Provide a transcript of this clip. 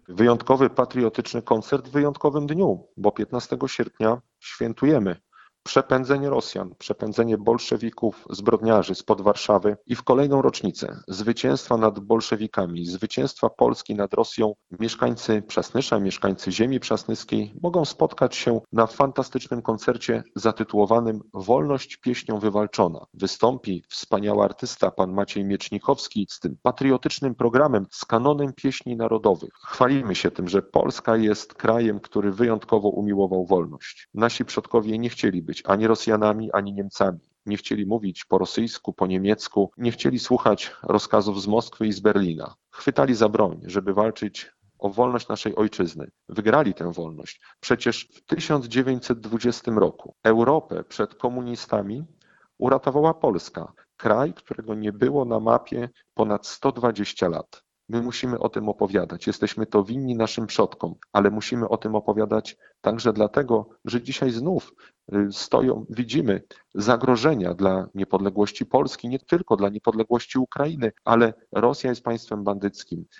Wyjątkowy patriotyczny koncert w wyjątkowym dniu, bo 15 sierpnia świętujemy przepędzenie Rosjan, przepędzenie bolszewików, zbrodniarzy spod Warszawy i w kolejną rocznicę zwycięstwa nad bolszewikami, zwycięstwa Polski nad Rosją, mieszkańcy Przasnysza, mieszkańcy ziemi przasnyskiej mogą spotkać się na fantastycznym koncercie zatytułowanym Wolność pieśnią wywalczona. Wystąpi wspaniały artysta, pan Maciej Miecznikowski, z tym patriotycznym programem, z kanonem pieśni narodowych. Chwalimy się tym, że Polska jest krajem, który wyjątkowo umiłował wolność. Nasi przodkowie nie chcieli być ani Rosjanami, ani Niemcami. Nie chcieli mówić po rosyjsku, po niemiecku, nie chcieli słuchać rozkazów z Moskwy i z Berlina. Chwytali za broń, żeby walczyć o wolność naszej ojczyzny. Wygrali tę wolność. Przecież w 1920 roku Europę przed komunistami uratowała Polska. Kraj, którego nie było na mapie ponad 120 lat. My musimy o tym opowiadać. Jesteśmy to winni naszym przodkom, ale musimy o tym opowiadać także dlatego, że dzisiaj znów widzimy zagrożenia dla niepodległości Polski, nie tylko dla niepodległości Ukrainy, ale Rosja jest państwem bandyckim.